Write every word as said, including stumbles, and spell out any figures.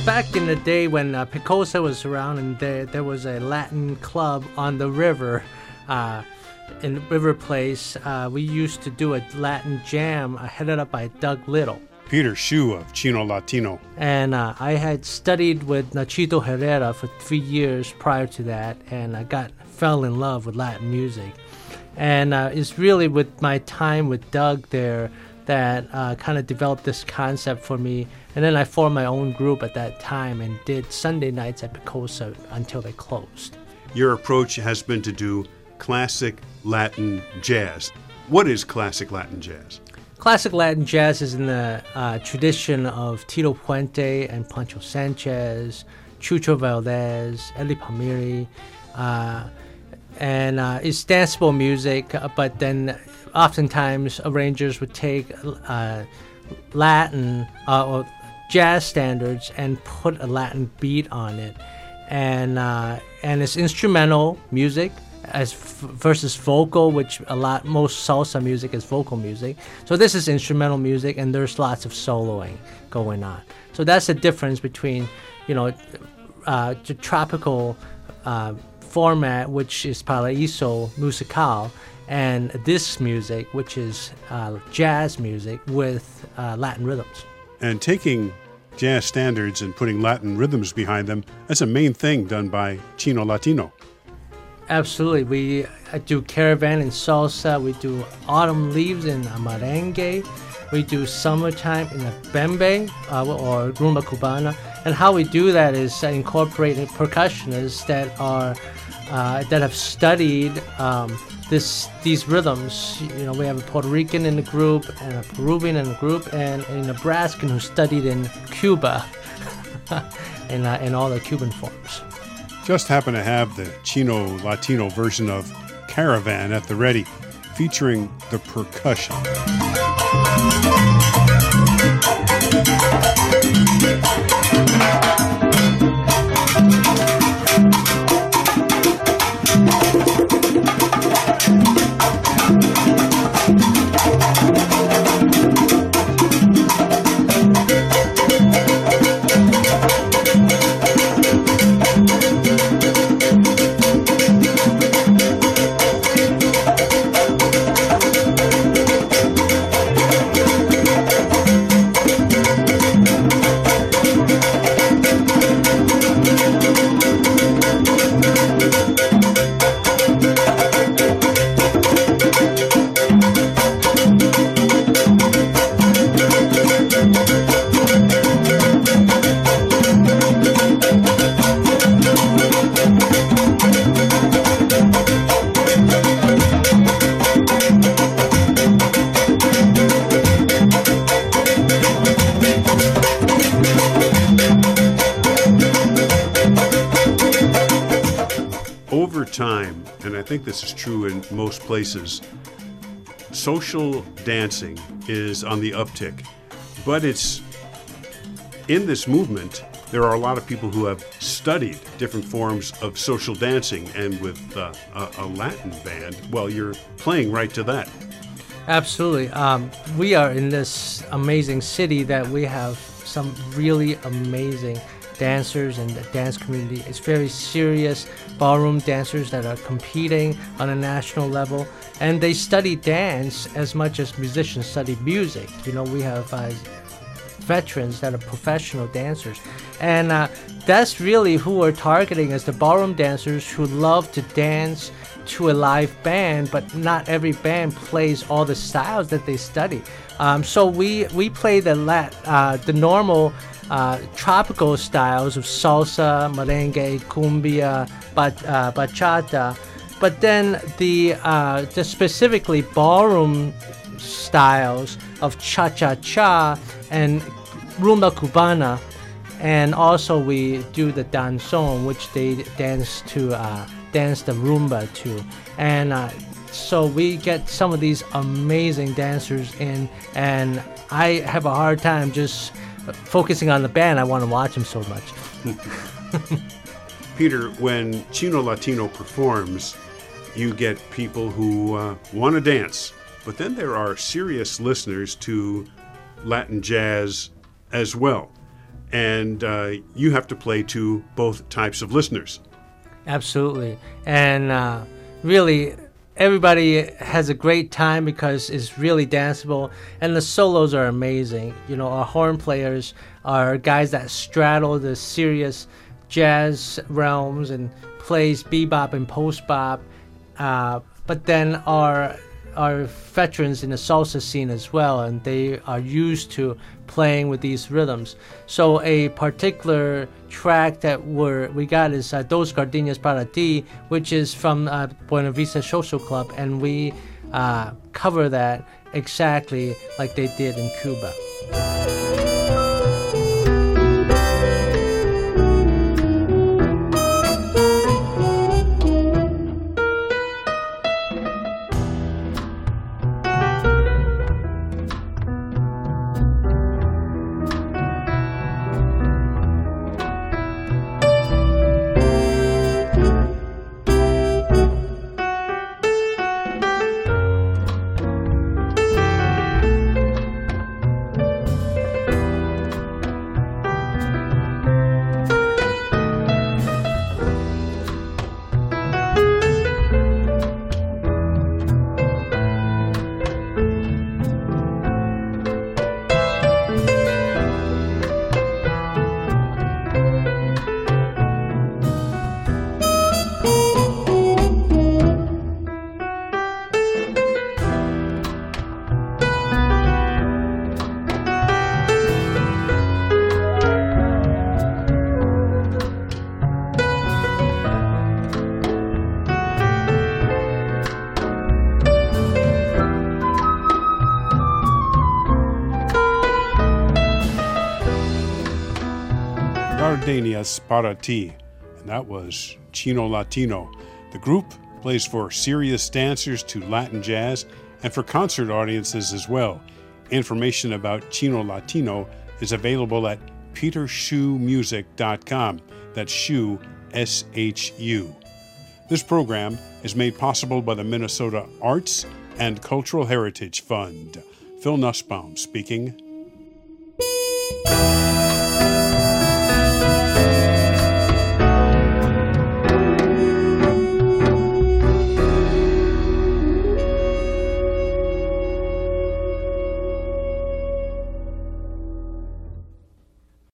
back in the day when uh, Picosa was around, and there there was a Latin club on the river, uh, in River Place. Uh, we used to do a Latin jam uh, headed up by Doug Little. Peter Hsu of Chino Latino. And uh, I had studied with Nachito Herrera for three years prior to that, and I got fell in love with Latin music. And uh, it's really with my time with Doug there that uh, kind of developed this concept for me. And then I formed my own group at that time and did Sunday nights at Picosa until they closed. Your approach has been to do classic Latin jazz. What is classic Latin jazz? Classic Latin jazz is in the uh, tradition of Tito Puente and Pancho Sanchez, Chucho Valdez, Eli Palmieri, uh, and uh, it's danceable music, but then oftentimes arrangers would take uh, Latin uh, or jazz standards and put a Latin beat on it, and uh, and it's instrumental music as f- versus vocal, which a lot most salsa music is vocal music. So this is instrumental music, and there's lots of soloing going on. So that's the difference between, you know, uh, the tropical uh, format, which is Paraíso Musical, and this music, which is uh, jazz music with uh, Latin rhythms. And taking jazz standards and putting Latin rhythms behind them, that's a main thing done by Chino Latino. Absolutely. We uh, do Caravan in salsa, we do Autumn Leaves in a merengue, we do Summertime in a bembe uh, or rumba cubana. And how we do that is uh, incorporating percussionists that are uh, that have studied um, this these rhythms. You know, we have a Puerto Rican in the group and a Peruvian in the group and a Nebraskan who studied in Cuba in uh, in all the Cuban forms. Just happen to have the Chino Latino version of Caravan at the ready, featuring the percussion. Over time, and I think this is true in most places, social dancing is on the uptick. But it's in this movement, there are a lot of people who have studied different forms of social dancing, and with uh, a, a Latin band, well, you're playing right to that. Absolutely. Um, we are in this amazing city that we have some really amazing dancers and the dance community. It's very serious ballroom dancers that are competing on a national level, and they study dance as much as musicians study music. You know, we have uh, veterans that are professional dancers, and uh, that's really who we're targeting as the ballroom dancers who love to dance to a live band, but not every band plays all the styles that they study. Um, so we we play the lat uh, the normal Uh, tropical styles of salsa, merengue, cumbia, bat, uh, bachata, but then the uh, the specifically ballroom styles of cha-cha-cha and rumba cubana, and also we do the danzón, which they dance to uh, dance the rumba to, and uh, so we get some of these amazing dancers in, and I have a hard time just focusing on the band. I want to watch them so much. Peter, when Chino Latino performs, you get people who uh, want to dance, but then there are serious listeners to Latin jazz as well. and uh, you have to play to both types of listeners. Absolutely. And uh, really, everybody has a great time because it's really danceable, and the solos are amazing. You know, our horn players are guys that straddle the serious jazz realms and plays bebop and post-bop, uh, but then our are veterans in the salsa scene as well, and they are used to playing with these rhythms. So a particular track that we're, we got is uh, Dos Gardenias para Ti, which is from uh, Buena Vista Social Club, and we uh, cover that exactly like they did in Cuba. Gardenias para Ti, and that was Chino Latino. The group plays for serious dancers to Latin jazz and for concert audiences as well. Information about Chino Latino is available at peter shu music dot com. That's Shu, S H U. This program is made possible by the Minnesota Arts and Cultural Heritage Fund. Phil Nussbaum speaking.